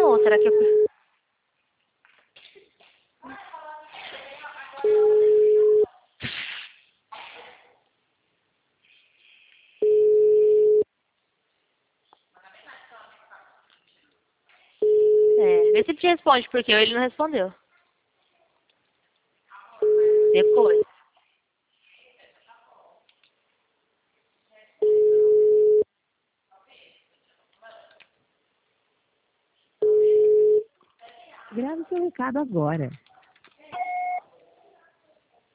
não. Será que eu... Vê se ele te responde, porque ele não respondeu. Depois. Grave seu recado agora.